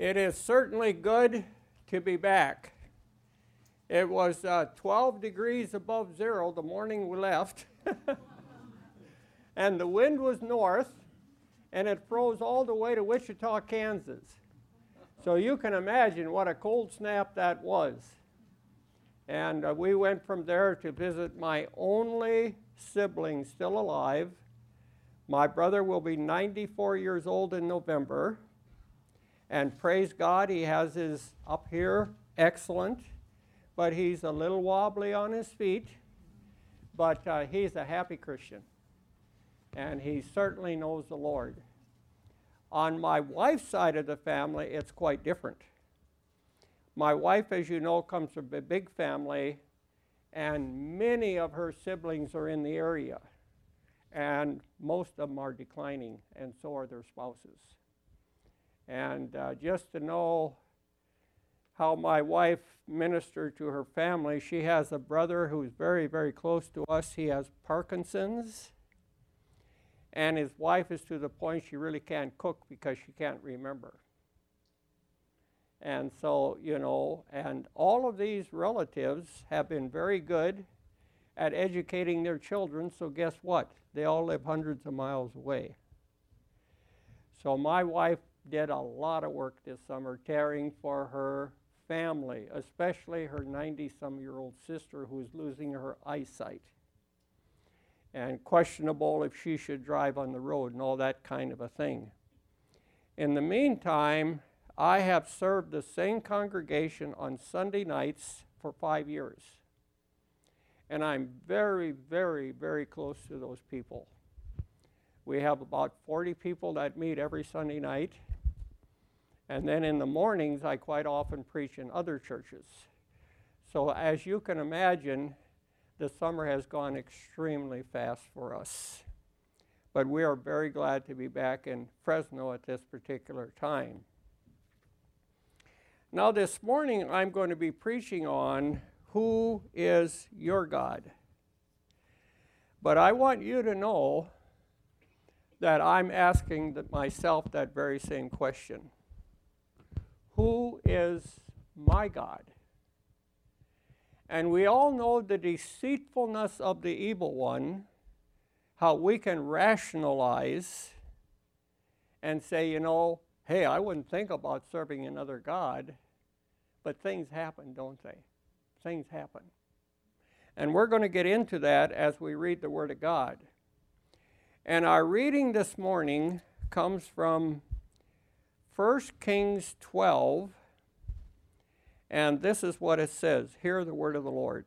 It is certainly good to be back. It was 12 degrees above zero the morning we left, and the wind was north, and it froze all the way to Wichita, Kansas. So you can imagine what a cold snap that was. And we went from there to visit my only sibling still alive. My brother will be 94 years old in November. And praise God, he has his up here excellent, but he's a little wobbly on his feet. But he's a happy Christian, and he certainly knows the Lord. On my wife's side of the family, it's quite different. My wife, as you know, comes from a big family, and many of her siblings are in the area, and most of them are declining, and so are their spouses. And just to know how my wife ministered to her family, she has a brother who's very, very close to us. He has Parkinson's, and his wife is to the point she really can't cook because she can't remember. And so, you know, and all of these relatives have been very good at educating their children, so guess what? They all live hundreds of miles away. So my wife did a lot of work this summer caring for her family, especially her 90-some-year-old sister who's losing her eyesight, and questionable if she should drive on the road and all that kind of a thing. In the meantime, I have served the same congregation on Sunday nights for 5 years. And I'm very, very, very close to those people. We have about 40 people that meet every Sunday night. And then in the mornings, I quite often preach in other churches. So as you can imagine, the summer has gone extremely fast for us. But we are very glad to be back in Fresno at this particular time. Now this morning, I'm going to be preaching on who is your God. But I want you to know that I'm asking myself that very same question. Who is my God? And we all know the deceitfulness of the evil one, how we can rationalize and say, you know, hey, I wouldn't think about serving another God, but things happen, don't they? Things happen. And we're going to get into that as we read the Word of God. And our reading this morning comes from 1 Kings 12, and this is what it says. Hear the word of the Lord.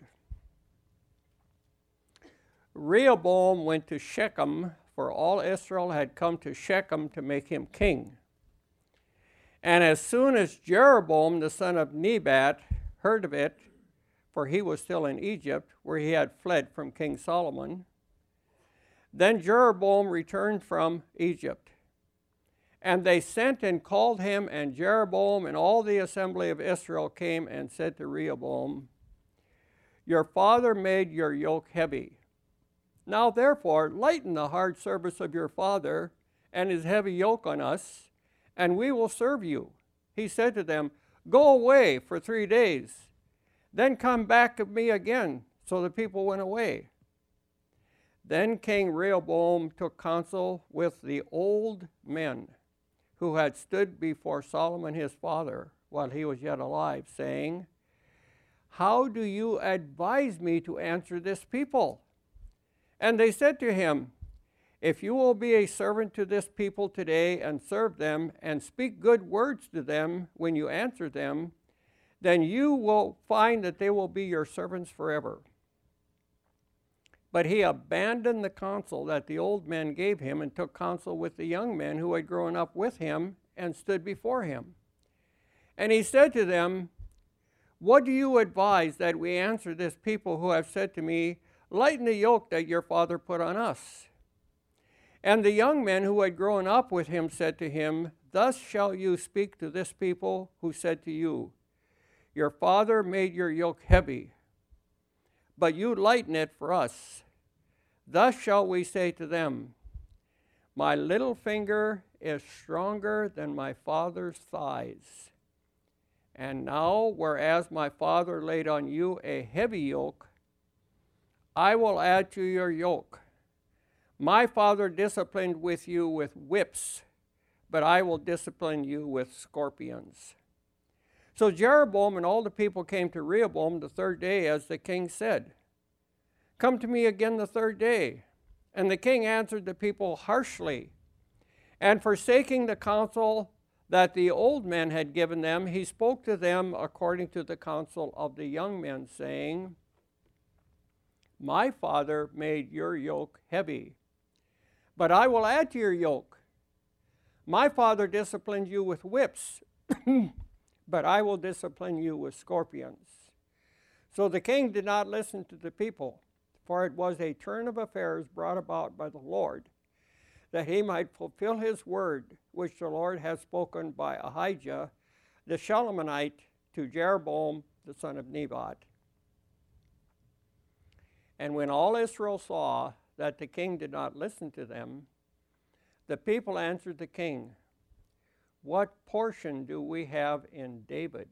Rehoboam went to Shechem, for all Israel had come to Shechem to make him king. And as soon as Jeroboam, the son of Nebat, heard of it, for he was still in Egypt, where he had fled from King Solomon, then Jeroboam returned from Egypt. And they sent and called him, and Jeroboam and all the assembly of Israel came and said to Rehoboam, your father made your yoke heavy. Now therefore lighten the hard service of your father and his heavy yoke on us, and we will serve you. He said to them, go away for 3 days, then come back of me again. So the people went away. Then King Rehoboam took counsel with the old men who had stood before Solomon his father while he was yet alive, saying, how do you advise me to answer this people? And they said to him, if you will be a servant to this people today and serve them and speak good words to them when you answer them, then you will find that they will be your servants forever. But he abandoned the counsel that the old men gave him and took counsel with the young men who had grown up with him and stood before him. And he said to them, what do you advise that we answer this people who have said to me, lighten the yoke that your father put on us? And the young men who had grown up with him said to him, thus shall you speak to this people who said to you, your father made your yoke heavy, but you lighten it for us. Thus shall we say to them, my little finger is stronger than my father's thighs. And now, whereas my father laid on you a heavy yoke, I will add to your yoke. My father disciplined with you with whips, but I will discipline you with scorpions. So Jeroboam and all the people came to Rehoboam the third day, as the king said. Come to me again the third day. And the king answered the people harshly. And forsaking the counsel that the old men had given them, he spoke to them according to the counsel of the young men, saying, My father made your yoke heavy, but I will add to your yoke. My father disciplined you with whips, but I will discipline you with scorpions. So the king did not listen to the people, for it was a turn of affairs brought about by the Lord, that he might fulfill his word, which the Lord had spoken by Ahijah the Shilonite to Jeroboam the son of Nebat. And when all Israel saw that the king did not listen to them, the people answered the king, What portion do we have in David?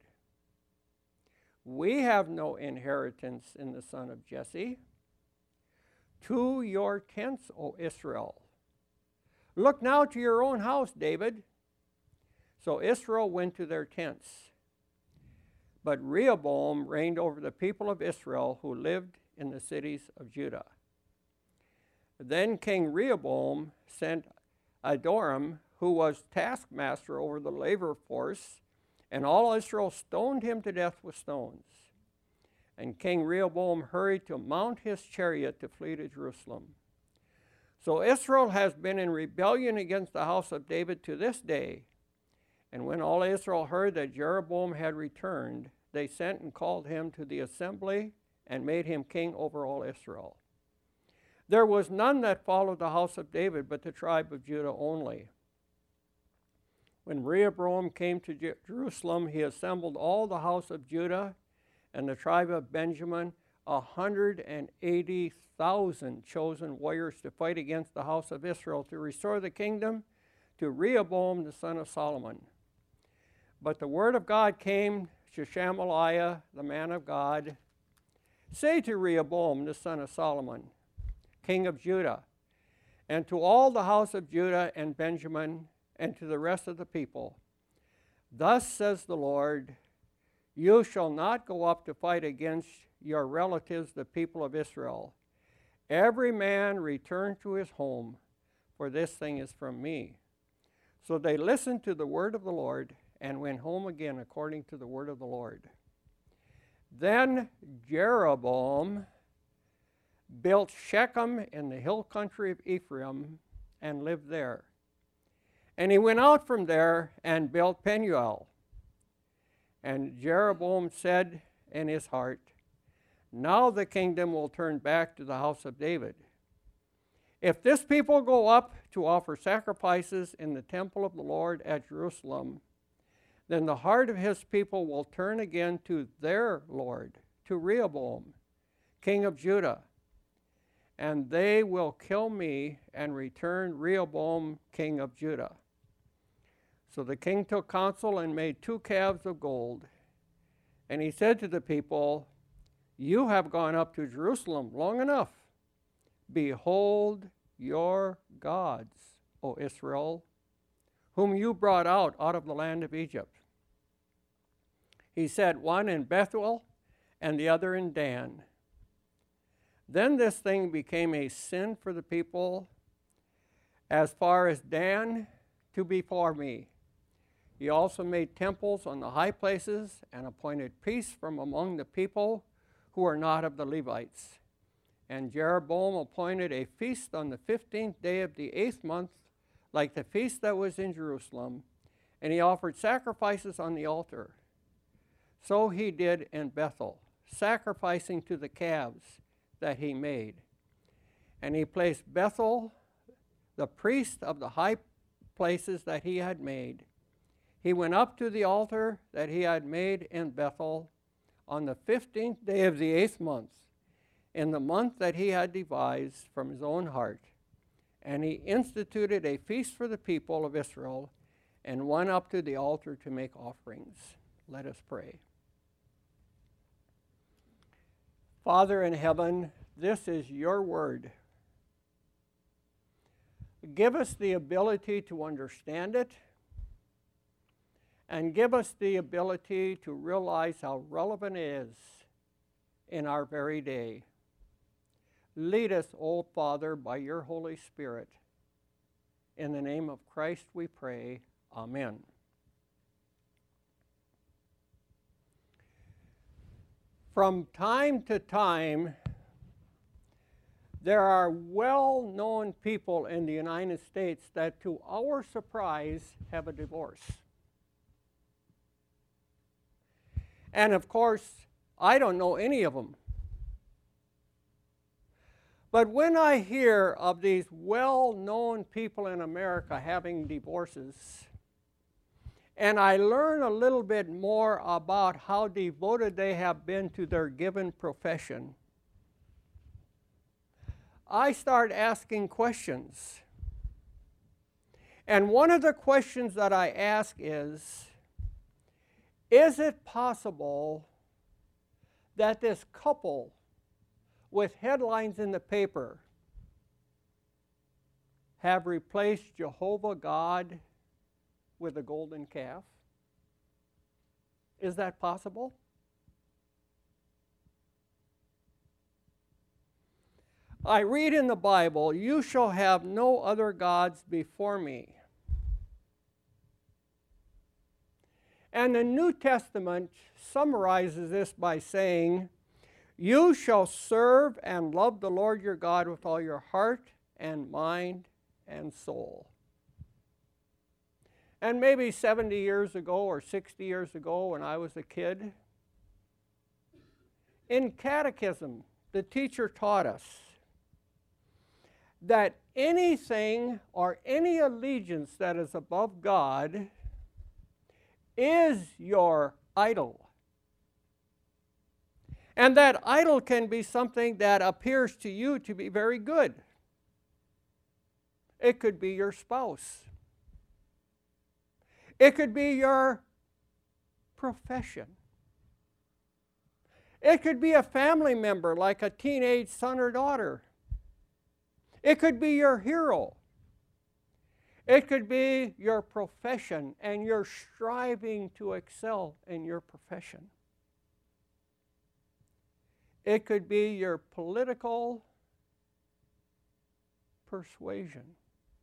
We have no inheritance in the son of Jesse. To your tents, O Israel. Look now to your own house, David. So Israel went to their tents. But Rehoboam reigned over the people of Israel who lived in the cities of Judah. Then King Rehoboam sent Adoram, who was taskmaster over the labor force, and all Israel stoned him to death with stones. And King Rehoboam hurried to mount his chariot to flee to Jerusalem. So Israel has been in rebellion against the house of David to this day. And when all Israel heard that Jeroboam had returned, they sent and called him to the assembly and made him king over all Israel. There was none that followed the house of David but the tribe of Judah only. When Rehoboam came to Jerusalem, he assembled all the house of Judah and the tribe of Benjamin, 180,000 chosen warriors to fight against the house of Israel to restore the kingdom to Rehoboam the son of Solomon. But the word of God came to Shamaliah, the man of God, Say to Rehoboam the son of Solomon, king of Judah, and to all the house of Judah and Benjamin, and to the rest of the people, Thus says the Lord, You shall not go up to fight against your relatives, the people of Israel. Every man return to his home, for this thing is from me. So they listened to the word of the Lord and went home again according to the word of the Lord. Then Jeroboam built Shechem in the hill country of Ephraim and lived there. And he went out from there and built Penuel. And Jeroboam said in his heart, Now the kingdom will turn back to the house of David. If this people go up to offer sacrifices in the temple of the Lord at Jerusalem, then the heart of his people will turn again to their Lord, to Rehoboam, king of Judah. And they will kill me and return Rehoboam, king of Judah. So the king took counsel and made 2 calves of gold. And he said to the people, You have gone up to Jerusalem long enough. Behold your gods, O Israel, whom you brought out of the land of Egypt. He set one in Bethel and the other in Dan. Then this thing became a sin for the people as far as Dan to before me. He also made temples on the high places and appointed priests from among the people who are not of the Levites. And Jeroboam appointed a feast on the 15th day of the 8th month, like the feast that was in Jerusalem, and he offered sacrifices on the altar. So he did in Bethel, sacrificing to the calves that he made. And he placed Bethel, the priest of the high places that he had made. He went up to the altar that he had made in Bethel on the 15th day of the 8th month, in the month that he had devised from his own heart. And he instituted a feast for the people of Israel and went up to the altar to make offerings. Let us pray. Father in heaven, this is your word. Give us the ability to understand it, and give us the ability to realize how relevant it is in our very day. Lead us, O Father, by your Holy Spirit. In the name of Christ we pray. Amen. From time to time, there are well-known people in the United States that, to our surprise, have a divorce. And of course, I don't know any of them. But when I hear of these well-known people in America having divorces, and I learn a little bit more about how devoted they have been to their given profession, I start asking questions. And one of the questions that I ask is it possible that this couple with headlines in the paper have replaced Jehovah God with a golden calf? Is that possible? I read in the Bible, "You shall have no other gods before me." And the New Testament summarizes this by saying, "You shall serve and love the Lord your God with all your heart and mind and soul." And maybe 70 years ago or 60 years ago when I was a kid, in catechism, the teacher taught us that anything or any allegiance that is above God is your idol. And that idol can be something that appears to you to be very good. It could be your spouse. It could be your profession. It could be a family member, like a teenage son or daughter. It could be your hero. It could be your profession, and you're striving to excel in your profession. It could be your political persuasion.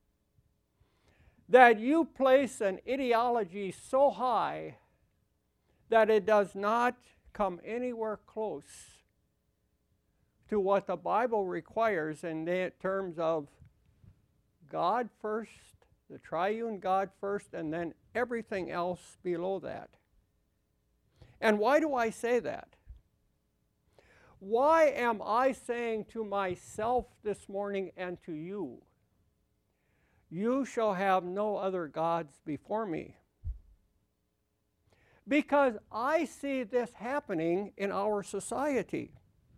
That you place an ideology so high that it does not come anywhere close to what the Bible requires in terms of God first, the triune God first, and then everything else below that. And why do I say that? Why am I saying to myself this morning and to you, "You shall have no other gods before me"? Because I see this happening in our society.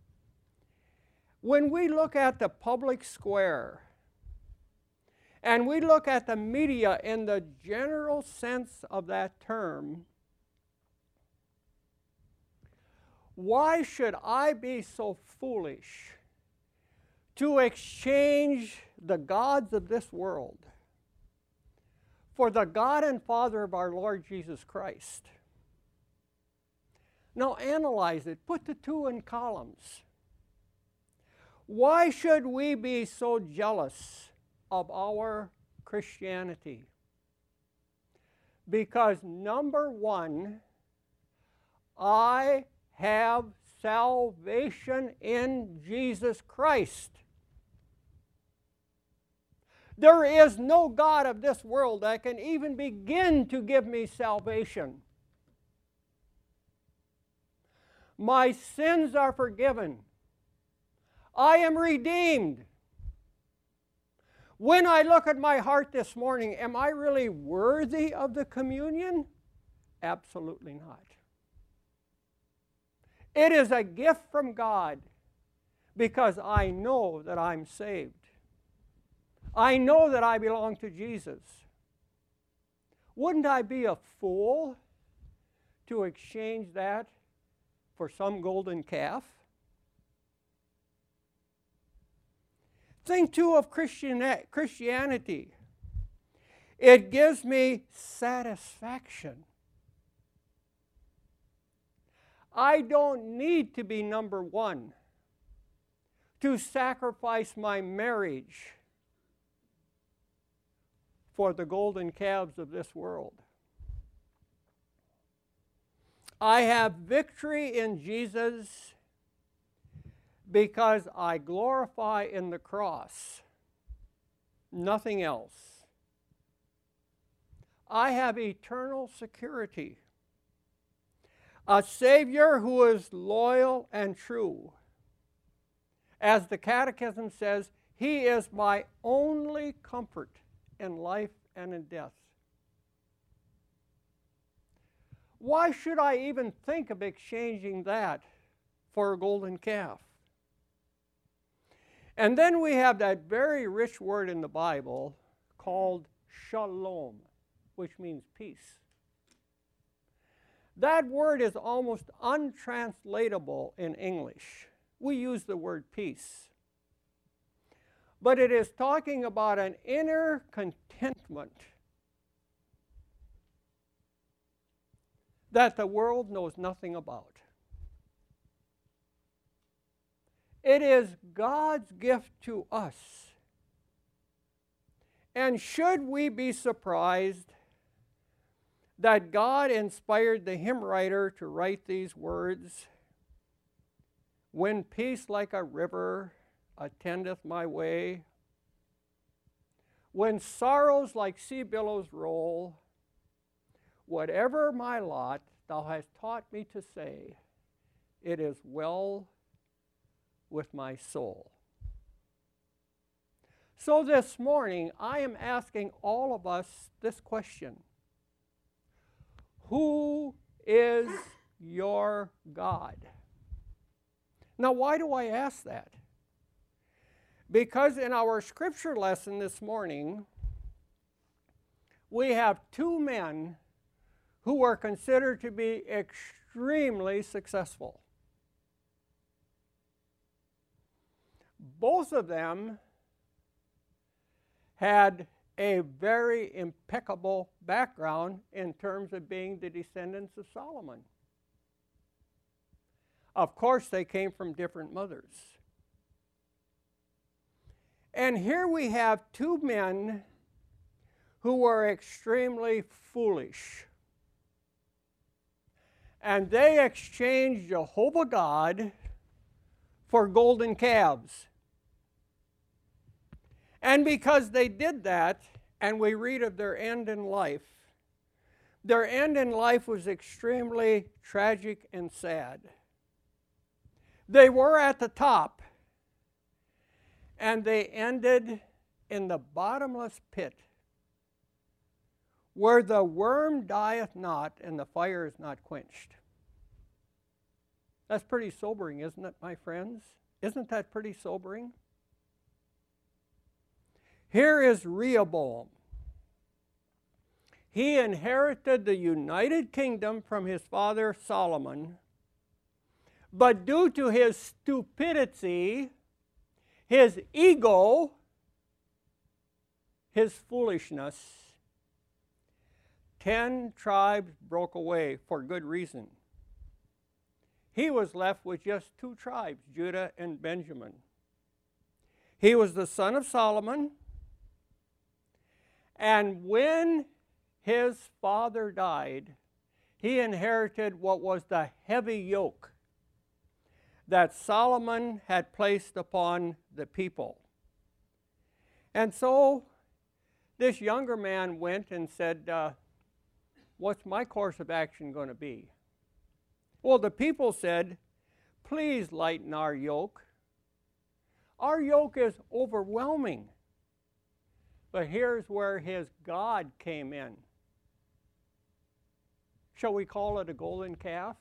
When we look at the public square, and we look at the media in the general sense of that term, why should I be so foolish to exchange the gods of this world for the God and Father of our Lord Jesus Christ? Now analyze it. Put the two in columns. Why should we be so jealous of our Christianity? Because number one, I have salvation in Jesus Christ. There is no God of this world that can even begin to give me salvation. My sins are forgiven. I am redeemed. When I look at my heart this morning, am I really worthy of the communion? Absolutely not. It is a gift from God because I know that I'm saved. I know that I belong to Jesus. Wouldn't I be a fool to exchange that for some golden calf? Think too of Christianity. It gives me satisfaction. I don't need to be number one to sacrifice my marriage for the golden calves of this world. I have victory in Jesus because I glorify in the cross, nothing else. I have eternal security. A Savior who is loyal and true. As the Catechism says, He is my only comfort in life and in death. Why should I even think of exchanging that for a golden calf? And then we have that very rich word in the Bible called shalom, which means peace. That word is almost untranslatable in English. We use the word peace. But it is talking about an inner contentment that the world knows nothing about. It is God's gift to us. And should we be surprised that God inspired the hymn writer to write these words? When peace like a river attendeth my way, when sorrows like sea billows roll, whatever my lot, thou hast taught me to say, it is well with my soul. So this morning, I am asking all of us this question. Who is your God? Now, why do I ask that? Because in our scripture lesson this morning, we have two men who were considered to be extremely successful. Both of them had a very impeccable background in terms of being the descendants of Solomon. Of course, they came from different mothers. And here we have two men who were extremely foolish. And they exchanged Jehovah God for golden calves. And because they did that, and we read of their end in life was extremely tragic and sad. They were at the top, and they ended in the bottomless pit, where the worm dieth not and the fire is not quenched. That's pretty sobering, isn't it, my friends? Isn't that pretty sobering? Here is Rehoboam. He inherited the United Kingdom from his father Solomon, but due to his stupidity, his ego, his foolishness, 10 tribes broke away for good reason. He was left with just 2 tribes, Judah and Benjamin. He was the son of Solomon, and when his father died, he inherited what was the heavy yoke that Solomon had placed upon the people. And so this younger man went and said, what's my course of action going to be? Well, the people said, please lighten our yoke. Our yoke is overwhelming. But here's where his God came in. Shall we call it a golden calf?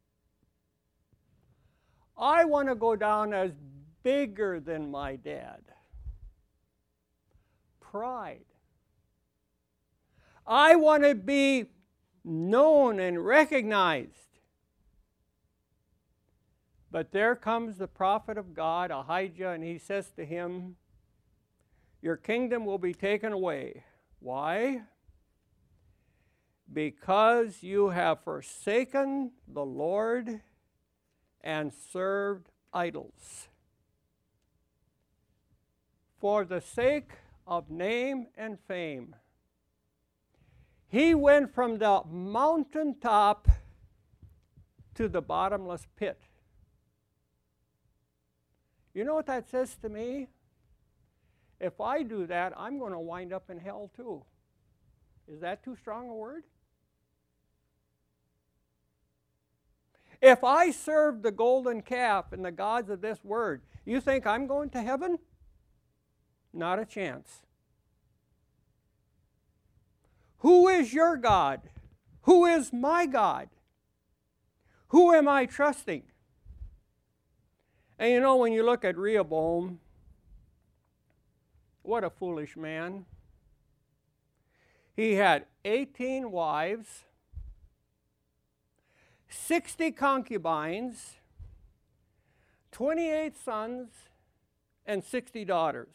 I want to go down as bigger than my dad. pride. I want to be known and recognized. But there comes the prophet of God, Ahijah, and he says to him, your kingdom will be taken away. Why? Because you have forsaken the Lord and served idols. For the sake of name and fame, he went from the mountaintop to the bottomless pit. You know what that says to me? If I do that, I'm going to wind up in hell too. Is that too strong a word? If I serve the golden calf and the gods of this word, you think I'm going to heaven? Not a chance. Who is your God? Who is my God? Who am I trusting? And you know, when you look at Rehoboam, what a foolish man. He had 18 wives, 60 concubines, 28 sons, and 60 daughters.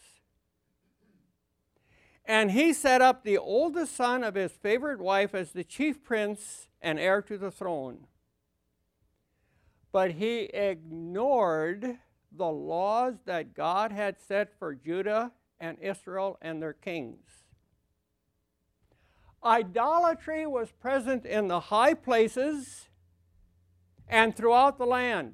And he set up the oldest son of his favorite wife as the chief prince and heir to the throne. But he ignored the laws that God had set for Judah and Israel and their kings. Idolatry was present in the high places and throughout the land.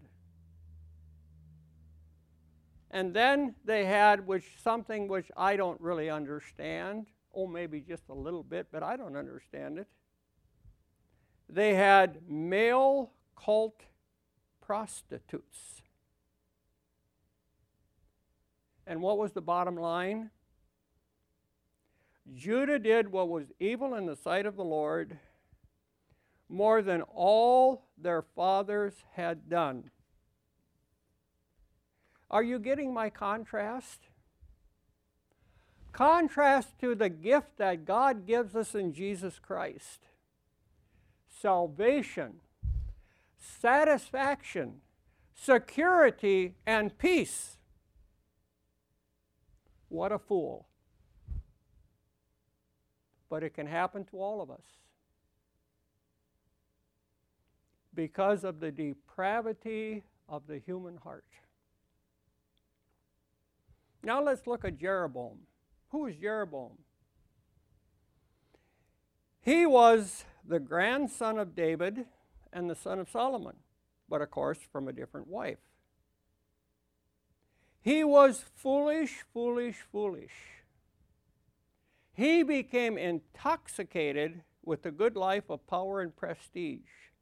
And then they had something which I don't really understand. Oh, maybe just a little bit, but I don't understand it. They had male cult prostitutes. And what was the bottom line? Judah did what was evil in the sight of the Lord more than all their fathers had done. Are you getting my contrast? Contrast to the gift that God gives us in Jesus Christ. Salvation, satisfaction, security, and peace. What a fool. But it can happen to all of us. Because of the depravity of the human heart. Now let's look at Jeroboam. Who is Jeroboam? He was the grandson of David and the son of Solomon, but of course from a different wife. He was foolish, foolish, foolish. He became intoxicated with the good life of power and prestige.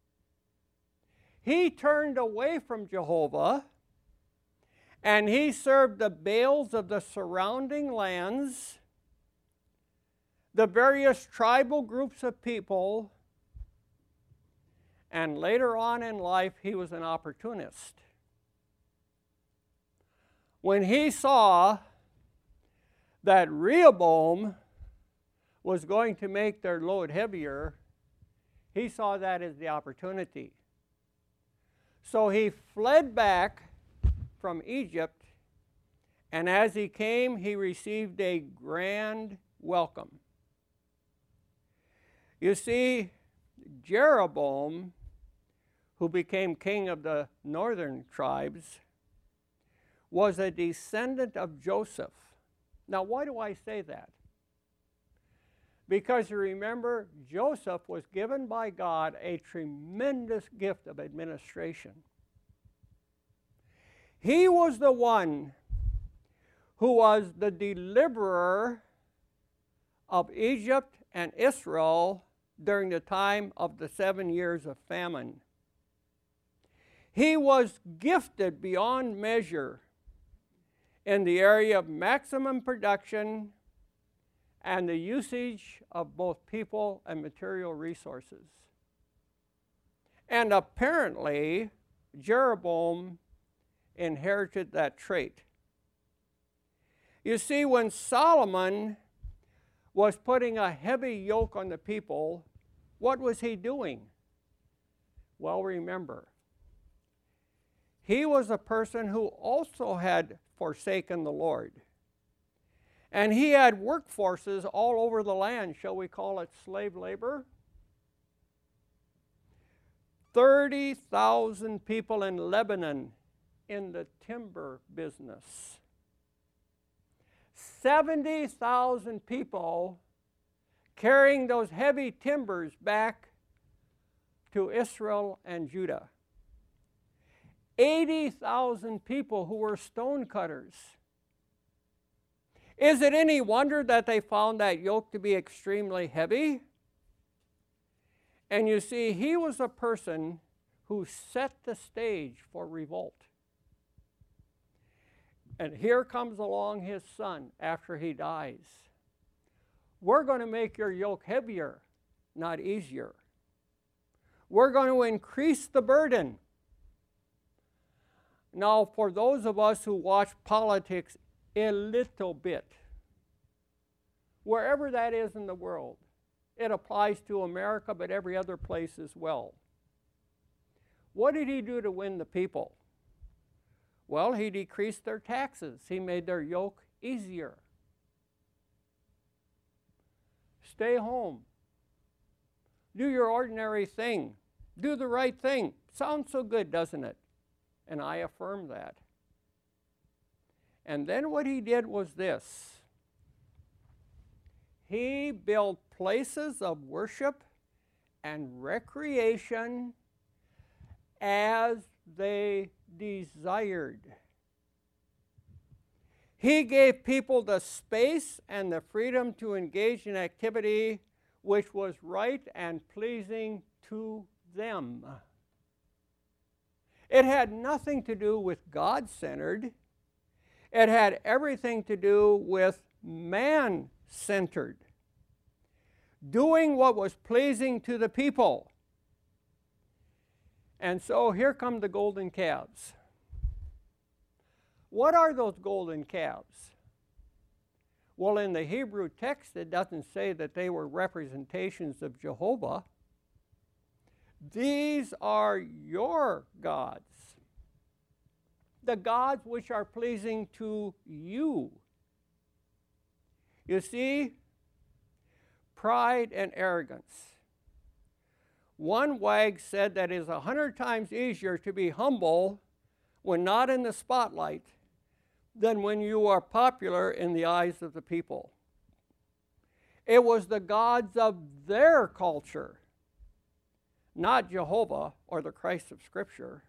He turned away from Jehovah, and he served the Baals of the surrounding lands, the various tribal groups of people, and later on in life, he was an opportunist. When he saw that Rehoboam was going to make their load heavier, he saw that as the opportunity. So he fled back from Egypt, and as he came, he received a grand welcome. You see, Jeroboam, who became king of the northern tribes, was a descendant of Joseph. Now, why do I say that? Because you remember, Joseph was given by God a tremendous gift of administration. He was the one who was the deliverer of Egypt and Israel during the time of the 7 years of famine. He was gifted beyond measure in the area of maximum production and the usage of both people and material resources. And apparently, Jeroboam inherited that trait. You see, when Solomon was putting a heavy yoke on the people, what was he doing? Well, remember, he was a person who also had forsaken the Lord. And he had workforces all over the land. Shall we call it slave labor? 30,000 people in Lebanon in the timber business. 70,000 people carrying those heavy timbers back to Israel and Judah. 80,000 people who were stone cutters. Is it any wonder that they found that yoke to be extremely heavy? And you see, he was a person who set the stage for revolt. And here comes along his son after he dies. We're going to make your yoke heavier, not easier. We're going to increase the burden. Now, for those of us who watch politics a little bit, wherever that is in the world, it applies to America, but every other place as well. What did he do to win the people? Well, he decreased their taxes. He made their yoke easier. Stay home. Do your ordinary thing. Do the right thing. Sounds so good, doesn't it? And I affirm that. And then what he did was this. He built places of worship and recreation as they desired. He gave people the space and the freedom to engage in activity which was right and pleasing to them. It had nothing to do with God-centered. It had everything to do with man-centered. Doing what was pleasing to the people. And so here come the golden calves. What are those golden calves? Well, in the Hebrew text, it doesn't say that they were representations of Jehovah. These are your gods, the gods which are pleasing to you. You see, pride and arrogance. One wag said that it is 100 times easier to be humble when not in the spotlight than when you are popular in the eyes of the people. It was the gods of their culture, not Jehovah or the Christ of Scripture.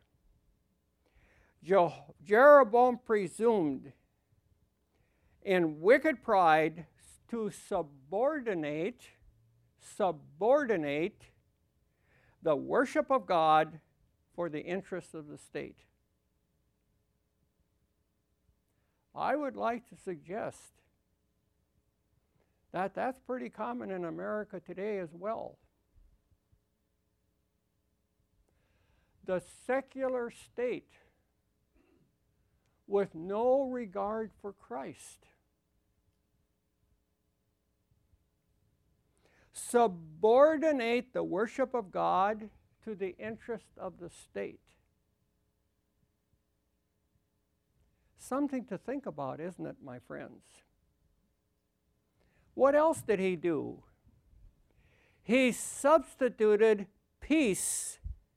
Jeroboam presumed in wicked pride to subordinate the worship of God for the interests of the state. I would like to suggest that that's pretty common in America today as well. The secular state, with no regard for Christ, subordinate the worship of God to the interest of the state. Something to think about, isn't it, my friends? What else did he do? He substituted peace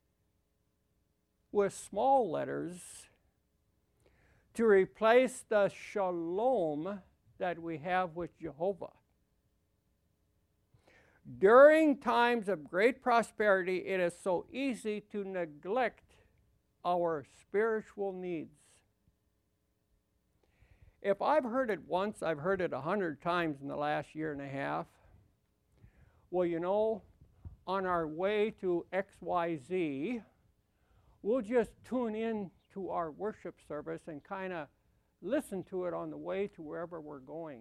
with small letters to replace the shalom that we have with Jehovah. During times of great prosperity, it is so easy to neglect our spiritual needs. If I've heard it once, I've heard it 100 times in the last year and a half. Well, you know, on our way to XYZ, we'll just tune in to our worship service and kind of listen to it on the way to wherever we're going.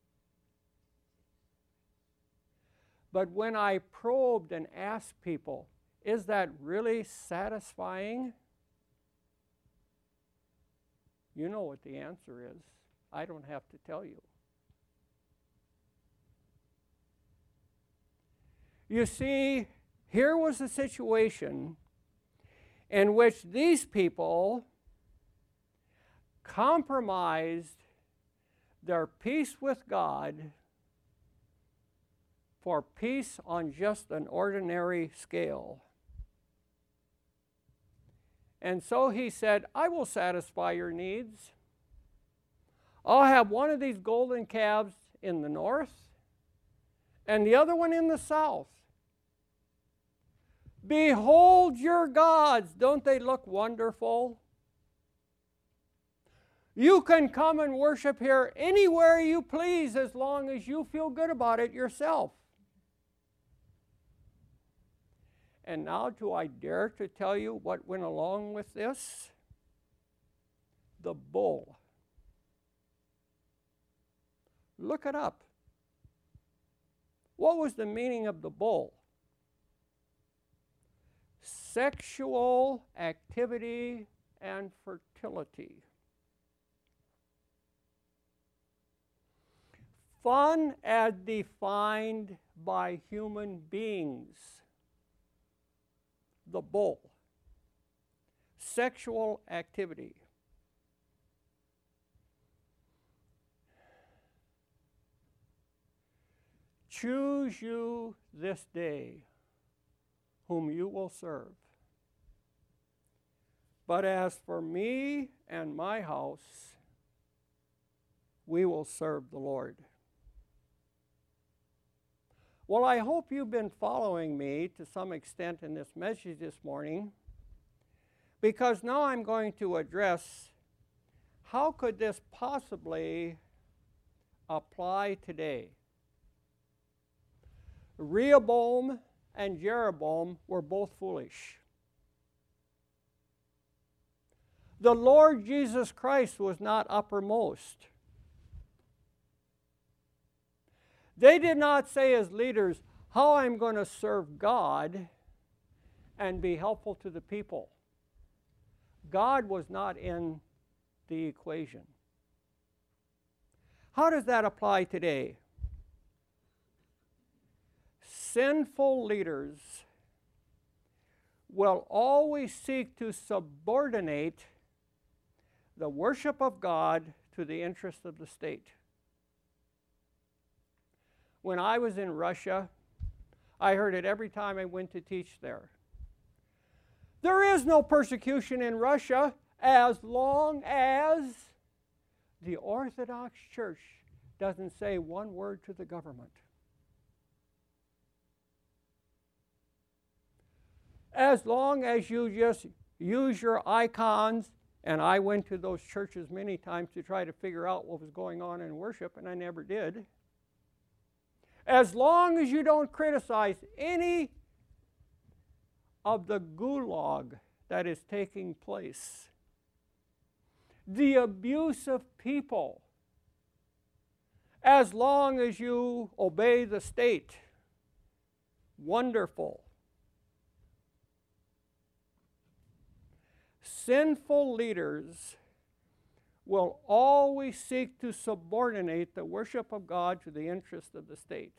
But when I probed and asked people, is that really satisfying? You know what the answer is. I don't have to tell you. You see, here was a situation in which these people compromised their peace with God for peace on just an ordinary scale. And so he said, I will satisfy your needs. I'll have one of these golden calves in the north and the other one in the south. Behold your gods. Don't they look wonderful? You can come and worship here anywhere you please as long as you feel good about it yourself. And now do I dare to tell you what went along with this? The bull. Look it up. What was the meaning of the bull? Sexual activity and fertility. Fun as defined by human beings. The bull. Sexual activity. Choose you this day whom you will serve. But as for me and my house, we will serve the Lord. Well, I hope you've been following me to some extent in this message this morning, because now I'm going to address how could this possibly apply today. Rehoboam and Jeroboam were both foolish. The Lord Jesus Christ was not uppermost. They did not say as leaders, how I'm going to serve God and be helpful to the people. God was not in the equation. How does that apply today? Sinful leaders will always seek to subordinate the worship of God to the interest of the state. When I was in Russia, I heard it every time I went to teach there. There is no persecution in Russia as long as the Orthodox Church doesn't say one word to the government. As long as you just use your icons, and I went to those churches many times to try to figure out what was going on in worship, and I never did. As long as you don't criticize any of the gulag that is taking place, the abuse of people, as long as you obey the state, wonderful. Sinful leaders will always seek to subordinate the worship of God to the interest of the state.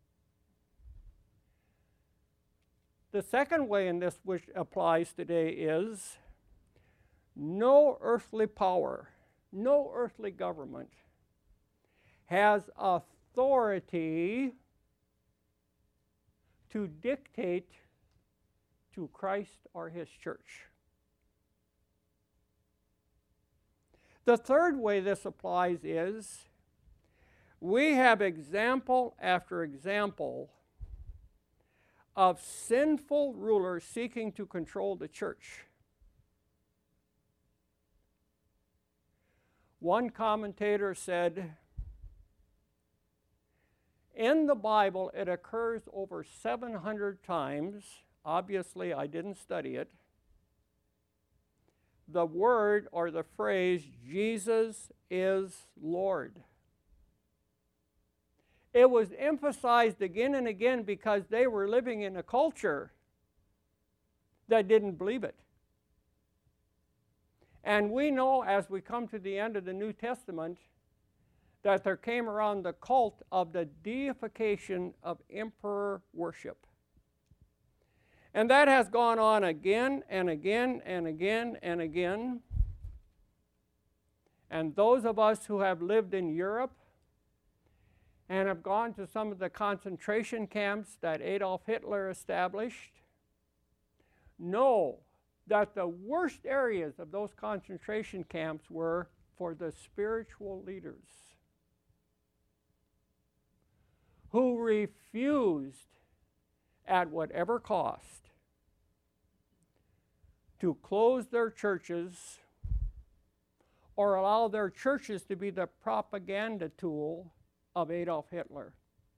The second way in this which applies today is no earthly power, no earthly government has authority to dictate to Christ or his church. The third way this applies is we have example after example of sinful rulers seeking to control the church. One commentator said, in the Bible it occurs over 700 times. Obviously, I didn't study it. The word or the phrase, Jesus is Lord. It was emphasized again and again because they were living in a culture that didn't believe it. And we know as we come to the end of the New Testament that there came around the cult of the deification of emperor worship. And that has gone on again and again and again and again. And those of us who have lived in Europe and have gone to some of the concentration camps that Adolf Hitler established know that the worst areas of those concentration camps were for the spiritual leaders who refused at whatever cost to close their churches or allow their churches to be the propaganda tool of Adolf Hitler.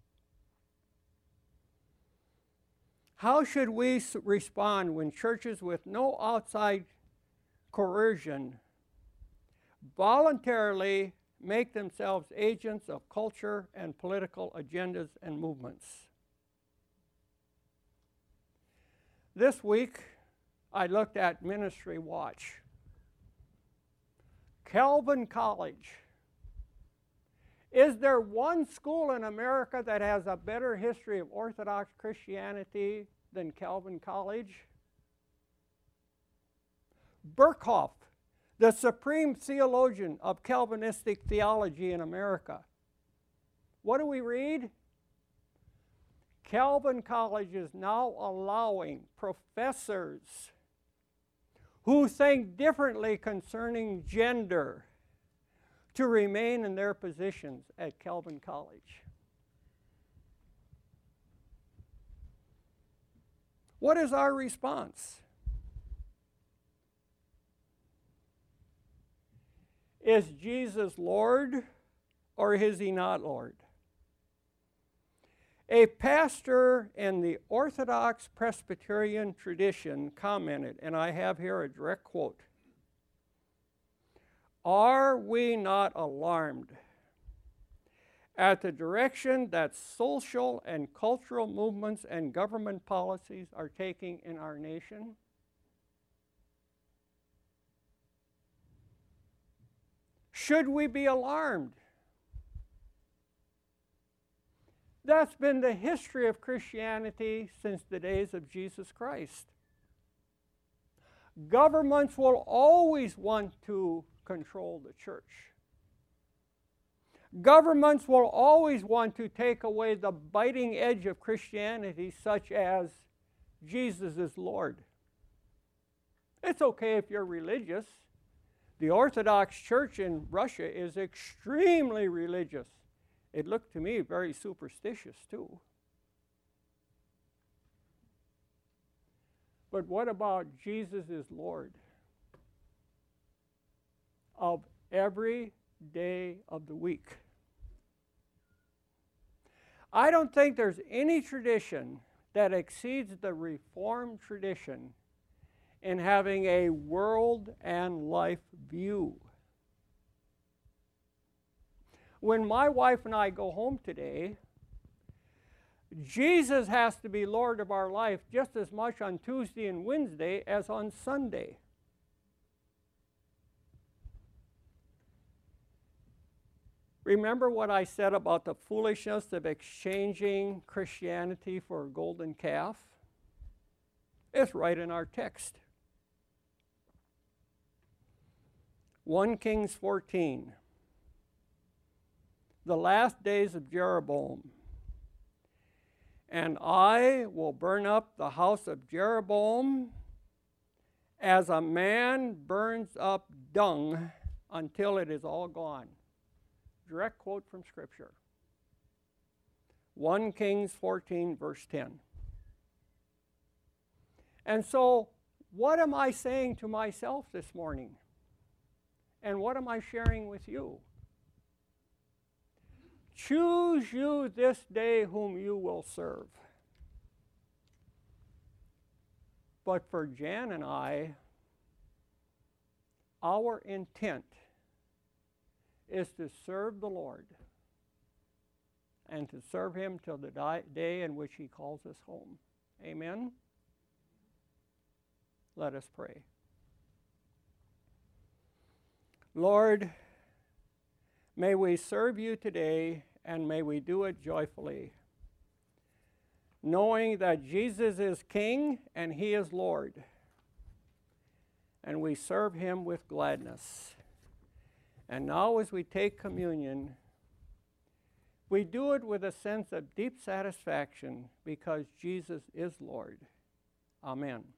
How should we respond when churches with no outside coercion voluntarily make themselves agents of culture and political agendas and movements? This week, I looked at Ministry Watch. Calvin College. Is there one school in America that has a better history of Orthodox Christianity than Calvin College? Berkhof, the supreme theologian of Calvinistic theology in America. What do we read? Calvin College is now allowing professors who think differently concerning gender to remain in their positions at Calvin College. What is our response? Is Jesus Lord or is he not Lord? A pastor in the Orthodox Presbyterian tradition commented, and I have here a direct quote, "Are we not alarmed at the direction that social and cultural movements and government policies are taking in our nation?" Should we be alarmed? That's been the history of Christianity since the days of Jesus Christ. Governments will always want to control the church. Governments will always want to take away the biting edge of Christianity, such as Jesus is Lord. It's okay if you're religious. The Orthodox Church in Russia is extremely religious. It looked to me very superstitious too. But what about Jesus is Lord of every day of the week? I don't think there's any tradition that exceeds the Reformed tradition in having a world and life view. When my wife and I go home today, Jesus has to be Lord of our life just as much on Tuesday and Wednesday as on Sunday. Remember what I said about the foolishness of exchanging Christianity for a golden calf? It's right in our text. 1 Kings 14. The last days of Jeroboam. "And I will burn up the house of Jeroboam as a man burns up dung until it is all gone." Direct quote from Scripture. 1 Kings 14, verse 10. And so, what am I saying to myself this morning? And what am I sharing with you? Choose you this day whom you will serve. But for Jan and I, our intent is to serve the Lord and to serve Him till the day in which He calls us home. Amen? Let us pray. Lord, may we serve you today, and may we do it joyfully. knowing that Jesus is King and He is Lord. And we serve Him with gladness. And now as we take communion, we do it with a sense of deep satisfaction because Jesus is Lord. Amen.